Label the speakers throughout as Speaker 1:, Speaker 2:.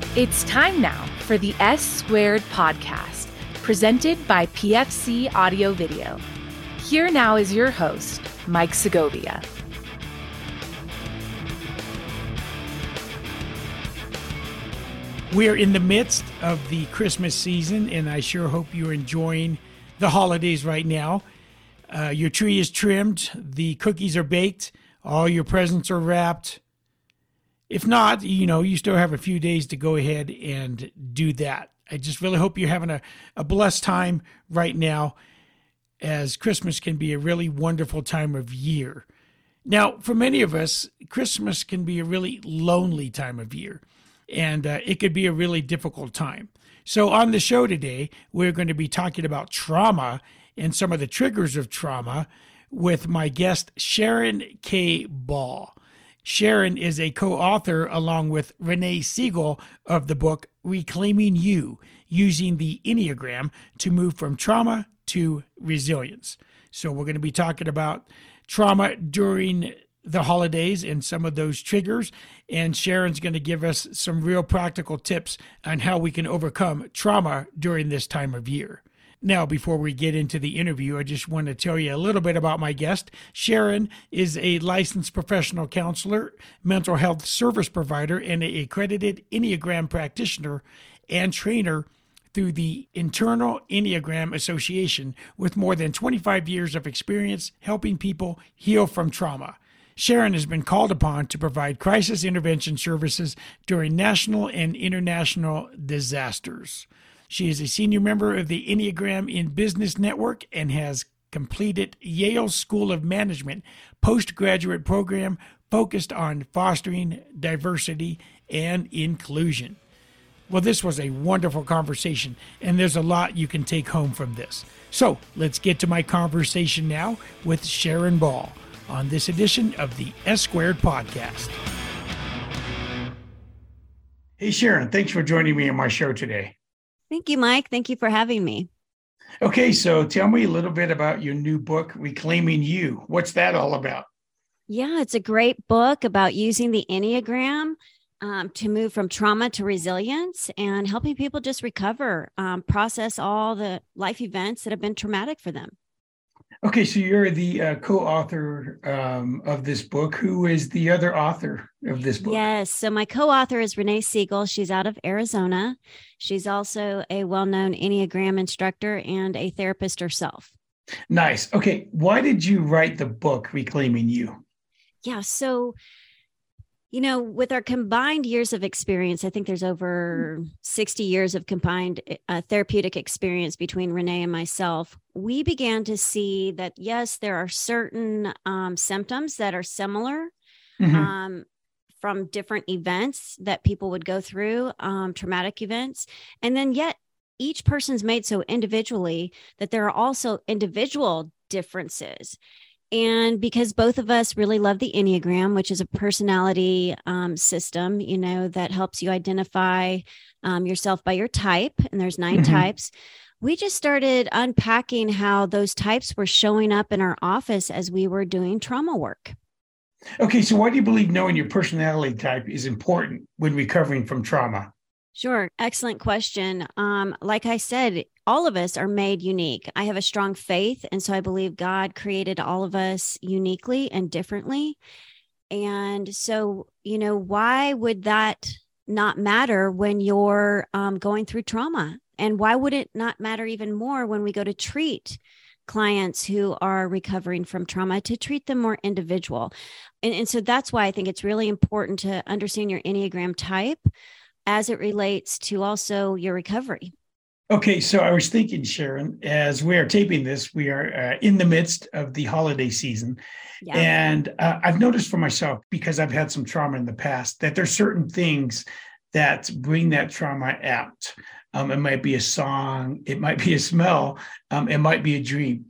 Speaker 1: It's time now for the S Squared podcast, presented by PFC Audio Video. Here now is your host, Mike Segovia.
Speaker 2: We're in the midst of the Christmas season, and I sure hope you're enjoying the holidays right now. Your tree is trimmed, the cookies are baked, all your presents are wrapped. If not, you still have a few days to go ahead and do that. I just really hope you're having a blessed time right now, as Christmas can be a really wonderful time of year. Now, for many of us, Christmas can be a really lonely time of year, and it could be a really difficult time. So on the show today, we're going to be talking about trauma and some of the triggers of trauma with my guest, Sharon K. Ball. Sharon is a co-author along with Renee Siegel of the book Reclaiming You, Using the Enneagram to Move from Trauma to Resilience. So we're going to be talking about trauma during the holidays and some of those triggers, and Sharon's going to give us some real practical tips on how we can overcome trauma during this time of year. Now, before we get into the interview, I just want to tell you a little bit about my guest. Sharon is a licensed professional counselor, mental health service provider, and an accredited Enneagram practitioner and trainer through the Internal Enneagram Association, with more than 25 years of experience helping people heal from trauma. Sharon has been called upon to provide crisis intervention services during national and international disasters. She is a senior member of the Enneagram in Business Network and has completed Yale School of Management postgraduate program focused on fostering diversity and inclusion. Well, this was a wonderful conversation, and there's a lot you can take home from this. So let's get to my conversation now with Sharon Ball on this edition of the S Squared podcast. Hey, Sharon, thanks for joining me on my show today.
Speaker 3: Thank you, Mike. Thank you for having me.
Speaker 2: Okay, so tell me a little bit about your new book, Reclaiming You. What's that all about?
Speaker 3: Yeah, it's a great book about using the Enneagram to move from trauma to resilience and helping people just recover, process all the life events that have been traumatic for them.
Speaker 2: Okay, so you're the co-author of this book. Who is the other author of this book?
Speaker 3: Yes, so my co-author is Renee Siegel. She's out of Arizona. She's also a well-known Enneagram instructor and a therapist herself.
Speaker 2: Nice. Okay, why did you write the book, Reclaiming You?
Speaker 3: Yeah, so with our combined years of experience, I think there's over 60 years of combined therapeutic experience between Renee and myself. We began to see that, yes, there are certain symptoms that are similar from different events that people would go through, traumatic events. And then yet each person's made so individually that there are also individual differences. And because both of us really love the Enneagram, which is a personality system, that helps you identify yourself by your type, and there's 9 types, we just started unpacking how those types were showing up in our office as we were doing trauma work.
Speaker 2: Okay, so why do you believe knowing your personality type is important when recovering from trauma?
Speaker 3: Sure. Excellent question. Like I said, all of us are made unique. I have a strong faith. And so I believe God created all of us uniquely and differently. And so, why would that not matter when you're going through trauma? And why would it not matter even more when we go to treat clients who are recovering from trauma, to treat them more individual? And so that's why I think it's really important to understand your Enneagram type as it relates to also your recovery.
Speaker 2: Okay, so I was thinking, Sharon, as we are taping this, we are in the midst of the holiday season. Yeah. And I've noticed for myself, because I've had some trauma in the past, that there's certain things that bring that trauma out. It might be a song, it might be a smell, it might be a dream.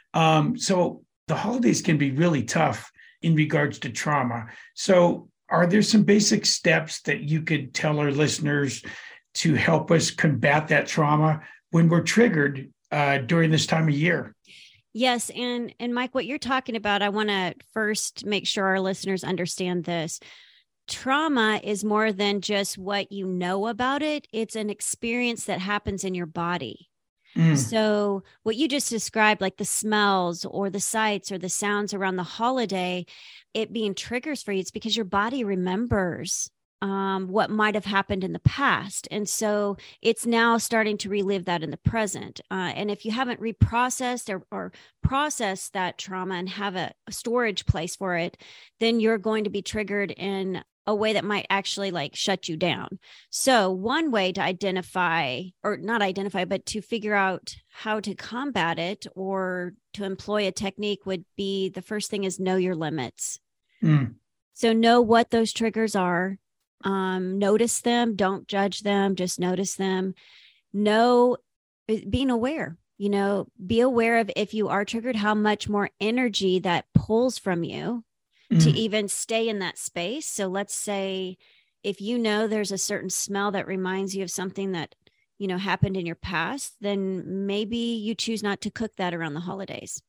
Speaker 2: So the holidays can be really tough in regards to trauma. So are there some basic steps that you could tell our listeners to help us combat that trauma when we're triggered during this time of year?
Speaker 3: Yes. And Mike, what you're talking about, I want to first make sure our listeners understand this. trauma is more than just what you know about it. It's an experience that happens in your body. So what you just described, like the smells or the sights or the sounds around the holiday, it being triggers for you, it's because your body remembers what might have happened in the past. And so it's now starting to relive that in the present. And if you haven't reprocessed or processed that trauma and have a storage place for it, then you're going to be triggered in a way that might actually like shut you down. So one way to identify, or not identify, but to figure out how to combat it or to employ a technique would be, the first thing is know your limits. So know what those triggers are. Notice them, don't judge them, just notice them. Know, being aware, be aware of, if you are triggered, how much more energy that pulls from you to even stay in that space. So let's say if there's a certain smell that reminds you of something that, happened in your past, then maybe you choose not to cook that around the holidays,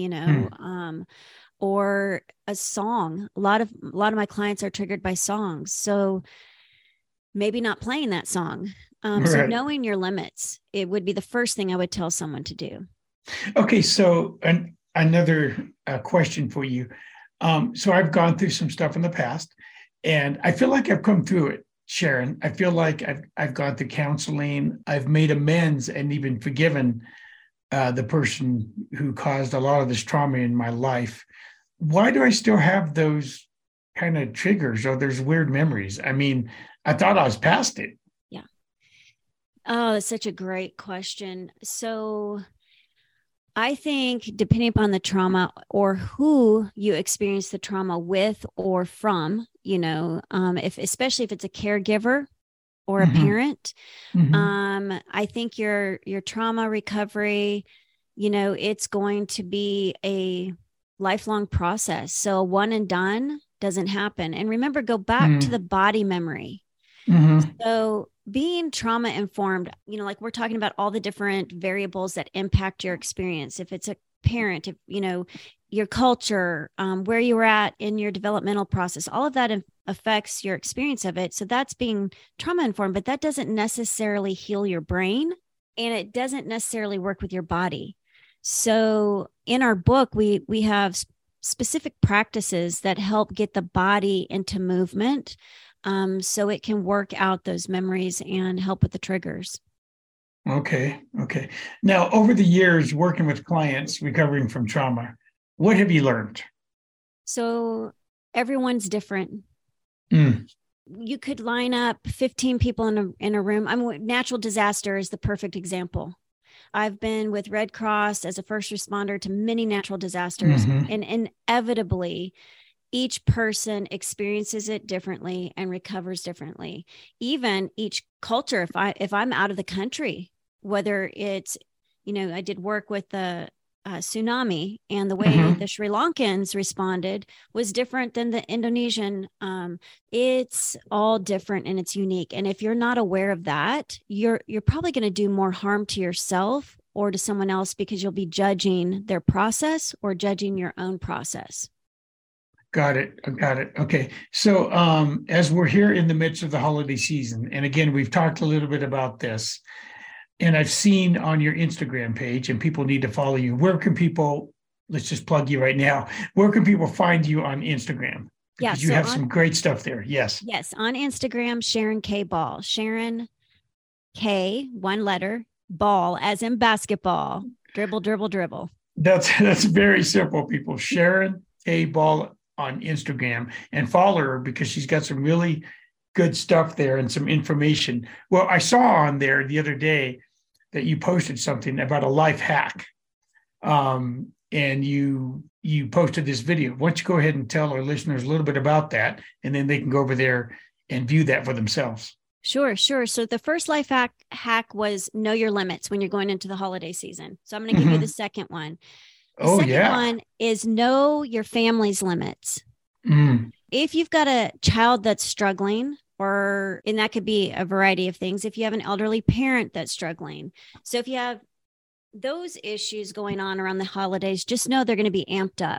Speaker 3: or a song. A lot of my clients are triggered by songs. So maybe not playing that song. So knowing your limits, it would be the first thing I would tell someone to do.
Speaker 2: Okay. So another question for you. So I've gone through some stuff in the past, and I feel like I've come through it, Sharon. I feel like I've gone through counseling. I've made amends and even forgiven the person who caused a lot of this trauma in my life. Why do I still have those kind of triggers or there's weird memories? I mean, I thought I was past it.
Speaker 3: Yeah. Oh, that's such a great question. So I think depending upon the trauma or who you experience the trauma with or from, especially if it's a caregiver or a parent, I think your trauma recovery, it's going to be a lifelong process. So one and done doesn't happen. And remember, go back to the body memory. So being trauma informed, like we're talking about all the different variables that impact your experience. If it's a parent, if, your culture, where you were at in your developmental process, all of that affects your experience of it. So that's being trauma informed, but that doesn't necessarily heal your brain, and it doesn't necessarily work with your body. So in our book, we have specific practices that help get the body into movement, so it can work out those memories and help with the triggers.
Speaker 2: Okay. Now, over the years, working with clients recovering from trauma, what have you learned? So
Speaker 3: everyone's different. You could line up 15 people in a room. Natural disaster is the perfect example. I've been with Red Cross as a first responder to many natural disasters, and inevitably, each person experiences it differently and recovers differently. Even each culture, if I'm out of the country, whether it's, I did work with the tsunami, and the way the Sri Lankans responded was different than the Indonesian. It's all different and it's unique. And if you're not aware of that, you're probably going to do more harm to yourself or to someone else, because you'll be judging their process or judging your own process.
Speaker 2: Got it. Okay. So as we're here in the midst of the holiday season, and again, we've talked a little bit about this, and I've seen on your Instagram page, and people need to follow you. Where can people, let's just plug you right now, where can people find you on Instagram? Because you have some great stuff there. Yes.
Speaker 3: Yes. On Instagram, Sharon K. Ball. Sharon K, one letter, Ball, as in basketball. Dribble, dribble, dribble.
Speaker 2: That's very simple, people. Sharon K. Ball on Instagram, and follow her because she's got some really good stuff there and some information. Well, I saw on there the other day that you posted something about a life hack. And you posted this video. Why don't you go ahead and tell our listeners a little bit about that, and then they can go over there and view that for themselves.
Speaker 3: Sure. So the first life hack was know your limits when you're going into the holiday season. So I'm going to give you the second one. The second one is know your family's limits. If you've got a child that's struggling, and that could be a variety of things. If you have an elderly parent that's struggling. So if you have those issues going on around the holidays, just know they're going to be amped up.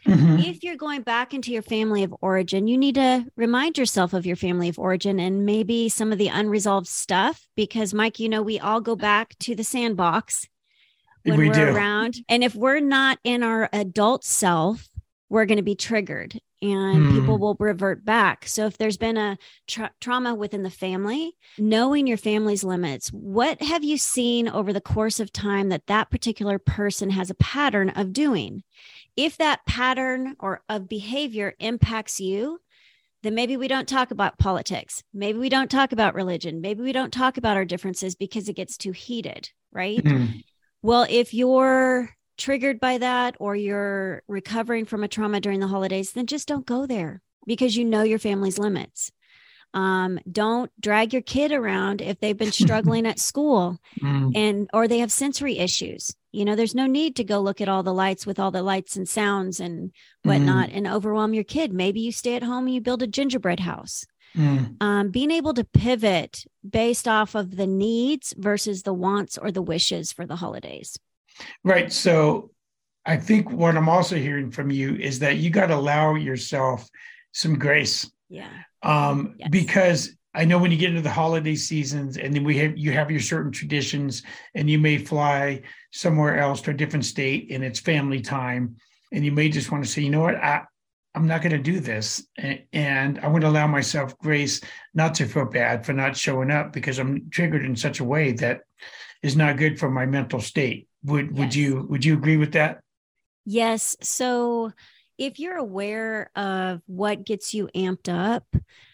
Speaker 3: If you're going back into your family of origin, you need to remind yourself of your family of origin and maybe some of the unresolved stuff, because Mike, we all go back to the sandbox when we're around. And if we're not in our adult self, we're going to be triggered and people will revert back. So if there's been a trauma within the family, knowing your family's limits, what have you seen over the course of time that particular person has a pattern of doing? If that pattern or of behavior impacts you, then maybe we don't talk about politics. Maybe we don't talk about religion. Maybe we don't talk about our differences because it gets too heated, right? Well, if you're triggered by that or you're recovering from a trauma during the holidays, then just don't go there because you know your family's limits. Don't drag your kid around if they've been struggling at school or they have sensory issues. There's no need to go look at all the lights with all the lights and sounds and whatnot and overwhelm your kid. Maybe you stay at home and you build a gingerbread house. Being able to pivot based off of the needs versus the wants or the wishes for the holidays.
Speaker 2: Right. So I think what I'm also hearing from you is that you got to allow yourself some grace.
Speaker 3: Yeah.
Speaker 2: Yes. Because I know when you get into the holiday seasons and then you have your certain traditions and you may fly somewhere else to a different state and it's family time. And you may just want to say, you know what, I'm not going to do this. And I want to allow myself grace not to feel bad for not showing up because I'm triggered in such a way that is not good for my mental state. Would you agree with that?
Speaker 3: Yes. So if you're aware of what gets you amped up,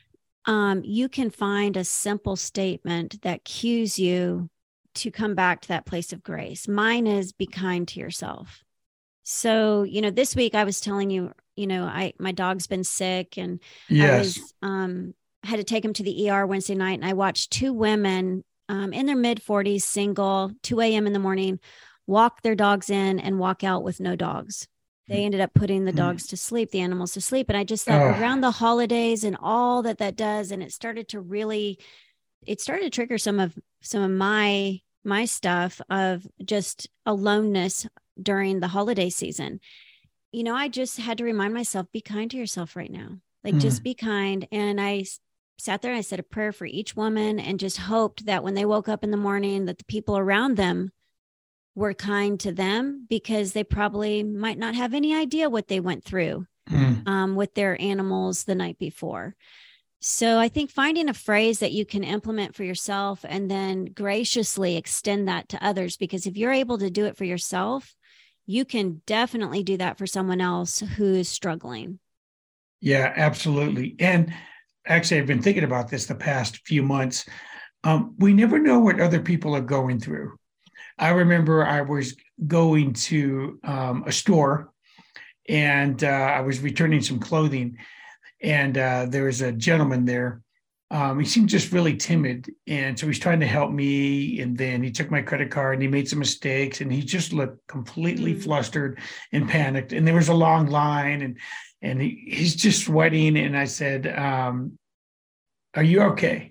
Speaker 3: you can find a simple statement that cues you to come back to that place of grace. Mine is be kind to yourself. So, this week I was telling you, my dog's been sick and
Speaker 2: yes.
Speaker 3: I was, had to take him to the ER Wednesday night. And I watched two women in their mid 40s, single, 2 a.m. in the morning, walk their dogs in and walk out with no dogs. They ended up putting the dogs to sleep, the animals to sleep. And I just thought around the holidays and all that does, and it started to trigger some of my stuff of just aloneness during the holiday season. I just had to remind myself, be kind to yourself right now. Just be kind. And I sat there and I said a prayer for each woman and just hoped that when they woke up in the morning, that the people around them were kind to them, because they probably might not have any idea what they went through with their animals the night before. So I think finding a phrase that you can implement for yourself and then graciously extend that to others, because if you're able to do it for yourself, you can definitely do that for someone else who's struggling.
Speaker 2: Yeah, absolutely. And actually, I've been thinking about this the past few months. We never know what other people are going through. I remember I was going to a store and I was returning some clothing, and there was a gentleman there. He seemed just really timid. And so he's trying to help me. And then he took my credit card and he made some mistakes and he just looked completely flustered and panicked. And there was a long line and he's just sweating. And I said, are you okay?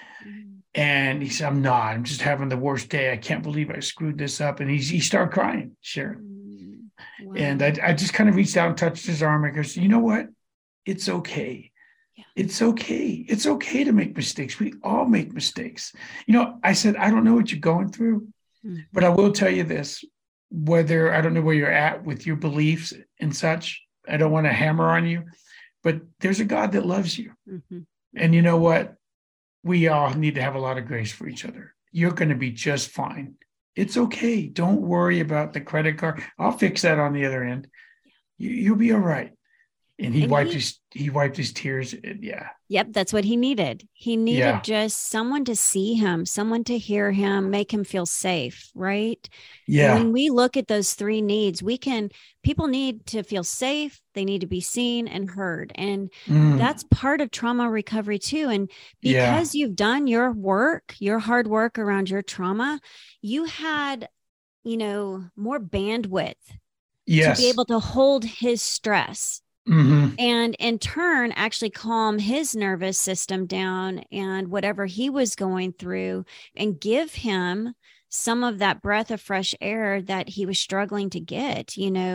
Speaker 2: And he said, I'm not. I'm just having the worst day. I can't believe I screwed this up. And he started crying, Sharon. Wow. And I just kind of reached out and touched his arm. I goes, you know what? It's okay. Yeah. It's okay. It's okay to make mistakes. We all make mistakes. I said, I don't know what you're going through, but I will tell you this, I don't know where you're at with your beliefs and such. I don't want to hammer on you, but there's a God that loves you. Mm-hmm. And you know what? We all need to have a lot of grace for each other. You're going to be just fine. It's okay. Don't worry about the credit card. I'll fix that on the other end. You'll be all right. And he wiped his tears. Yeah.
Speaker 3: Yep. That's what he needed. He needed just someone to see him, someone to hear him, make him feel safe. Right. Yeah. And when we look at those three needs, people need to feel safe. They need to be seen and heard. And that's part of trauma recovery too. And because you've done your work, your hard work around your trauma, you had, more bandwidth to be able to hold his stress. Mm-hmm. And in turn, actually calm his nervous system down and whatever he was going through, and give him some of that breath of fresh air that he was struggling to get,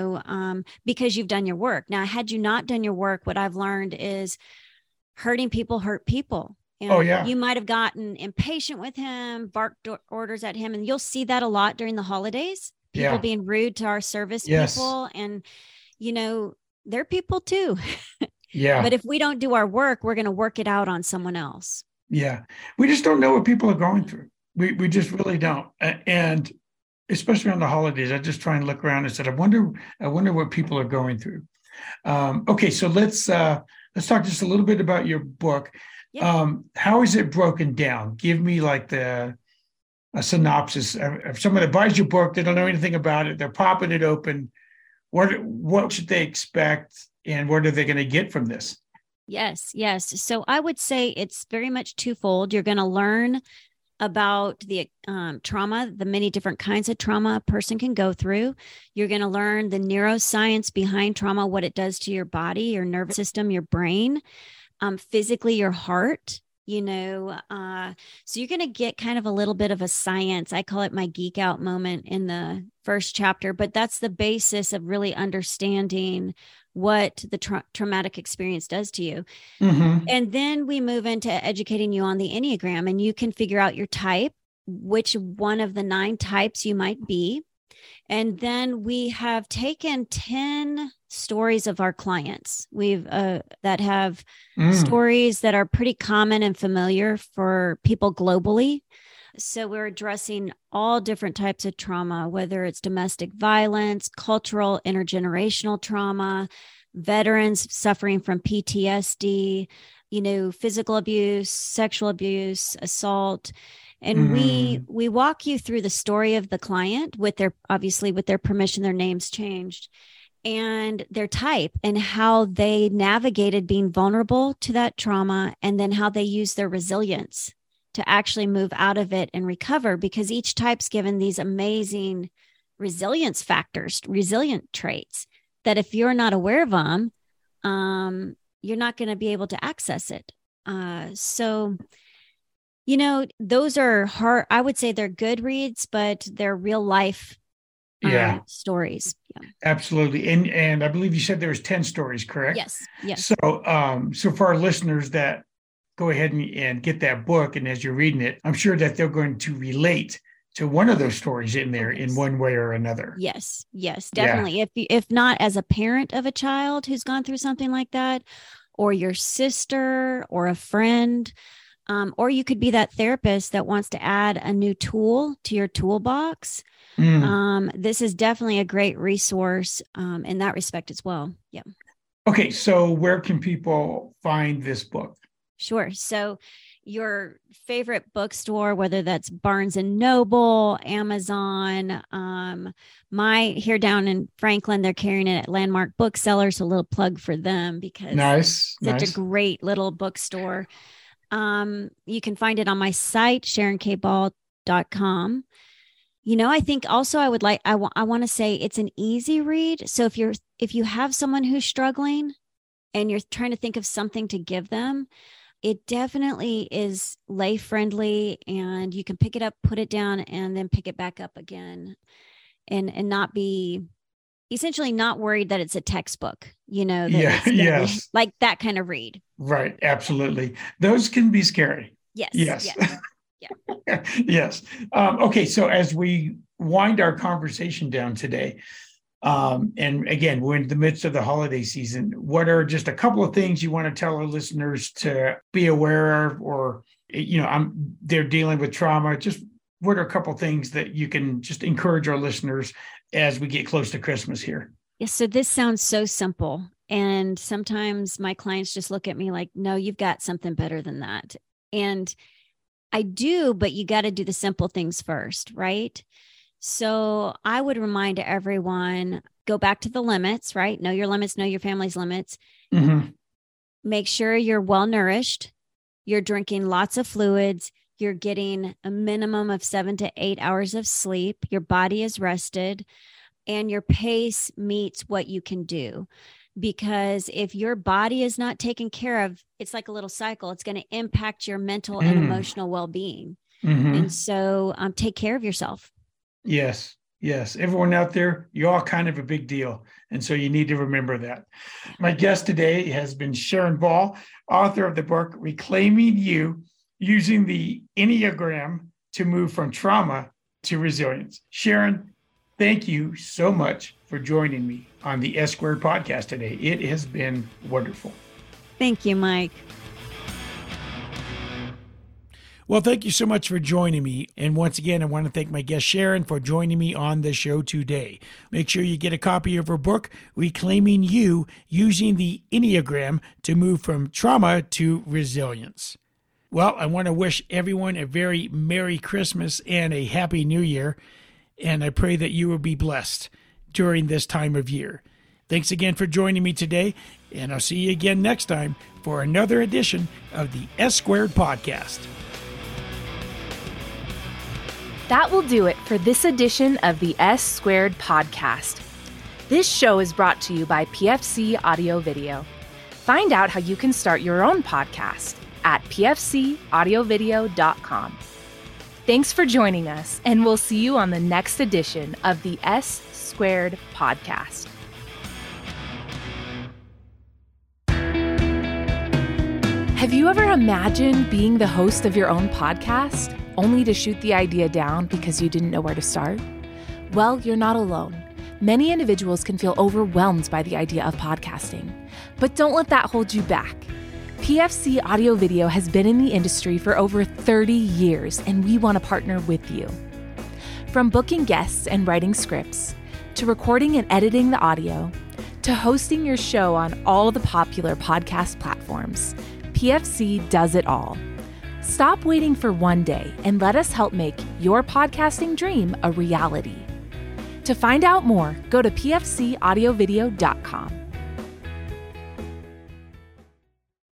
Speaker 3: because you've done your work. Now, had you not done your work, what I've learned is hurting people hurt people. And you might have gotten impatient with him, barked orders at him. And you'll see that a lot during the holidays, people being rude to our service people. And, they're people too.
Speaker 2: Yeah.
Speaker 3: But if we don't do our work, we're going to work it out on someone else.
Speaker 2: Yeah. We just don't know what people are going through. We just really don't. And especially on the holidays, I just try and look around and said, I wonder what people are going through. Okay. So let's talk just a little bit about your book. Yeah. How is it broken down? Give me like a synopsis. If someone that buys your book, they don't know anything about it, they're popping it open. What should they expect, and what are they going to get from this?
Speaker 3: Yes. So I would say it's very much twofold. You're going to learn about the trauma, the many different kinds of trauma a person can go through. You're going to learn the neuroscience behind trauma, what it does to your body, your nervous system, your brain, physically, your heart. So you're going to get kind of a little bit of a science. I call it my geek out moment in the first chapter, but that's the basis of really understanding what the traumatic experience does to you. Mm-hmm. And then we move into educating you on the Enneagram, and you can figure out your type, which one of the 9 types you might be. And then we have taken 10 stories of our clients. We've that have stories that are pretty common and familiar for people globally. So we're addressing all different types of trauma, whether it's domestic violence, cultural, intergenerational trauma, veterans suffering from PTSD, physical abuse, sexual abuse, assault. And we walk you through the story of the client with their permission, their names changed, and their type, and how they navigated being vulnerable to that trauma, and then how they use their resilience to actually move out of it and recover, because each type's given these amazing resilience factors, resilient traits that if you're not aware of them, you're not going to be able to access it. So those are hard. I would say they're good reads, but they're real life stories. Yeah.
Speaker 2: Absolutely. And I believe you said there was 10 stories, correct?
Speaker 3: Yes.
Speaker 2: So for our listeners that go ahead and get that book, and as you're reading it, I'm sure that they're going to relate to one of those stories in there in one way or another.
Speaker 3: Yes, definitely. Yeah. If not as a parent of a child who's gone through something like that, or your sister or a friend, or you could be that therapist that wants to add a new tool to your toolbox. This is definitely a great resource in that respect as well. Yeah.
Speaker 2: Okay. So where can people find this book?
Speaker 3: Sure. So your favorite bookstore, whether that's Barnes and Noble, Amazon, here down in Franklin, they're carrying it at Landmark Booksellers. A little plug for them because such a great little bookstore. You can find it on my site, SharonKBall.com. I think also I want to say it's an easy read. So if you have someone who's struggling and you're trying to think of something to give them, it definitely is lay friendly, and you can pick it up, put it down, and then pick it back up again, and not be essentially not worried that it's a textbook,
Speaker 2: Yes.
Speaker 3: Like that kind of read.
Speaker 2: Right. Absolutely. Those can be scary.
Speaker 3: Yes.
Speaker 2: Yeah. Yes. Okay. So as we wind our conversation down today, and again, we're in the midst of the holiday season, what are just a couple of things you want to tell our listeners to be aware of, or, they're dealing with trauma? Just what are a couple of things that you can just encourage our listeners as we get close to Christmas here?
Speaker 3: Yes. So this sounds so simple. And sometimes my clients just look at me like, no, you've got something better than that. And I do, but you got to do the simple things first, right? So I would remind everyone, go back to the limits, right? Know your limits, know your family's limits. Mm-hmm. Make sure you're well nourished. You're drinking lots of fluids. You're getting a minimum of 7 to 8 hours of sleep. Your body is rested, and your pace meets what you can do. Because if your body is not taken care of, it's like a little cycle. It's going to impact your mental and emotional well-being. And so take care of yourself.
Speaker 2: Yes. Yes. Everyone out there, you're all kind of a big deal. And so you need to remember that. My guest today has been Sharon Ball, author of the book, Reclaiming You, Using the Enneagram to Move from Trauma to Resilience. Sharon, thank you so much for joining me on the S Squared podcast today. It has been wonderful.
Speaker 3: Thank you, Mike.
Speaker 2: Well, thank you so much for joining me. And once again, I want to thank my guest Sharon for joining me on the show today. Make sure you get a copy of her book, Reclaiming You, Using the Enneagram to Move from Trauma to Resilience. Well, I want to wish everyone a very Merry Christmas and a Happy New Year. And I pray that you will be blessed during this time of year. Thanks again for joining me today. And I'll see you again next time for another edition of the S Squared podcast.
Speaker 1: That will do it for this edition of the S Squared podcast. This show is brought to you by PFC Audio Video. Find out how you can start your own podcast at pfcaudiovideo.com. Thanks for joining us, and we'll see you on the next edition of the S Squared podcast. Have you ever imagined being the host of your own podcast, only to shoot the idea down because you didn't know where to start? Well, you're not alone. Many individuals can feel overwhelmed by the idea of podcasting, but don't let that hold you back. PFC Audio Video has been in the industry for over 30 years, and we want to partner with you. From booking guests and writing scripts, to recording and editing the audio, to hosting your show on all the popular podcast platforms, PFC does it all. Stop waiting for one day and let us help make your podcasting dream a reality. To find out more, go to pfcaudiovideo.com.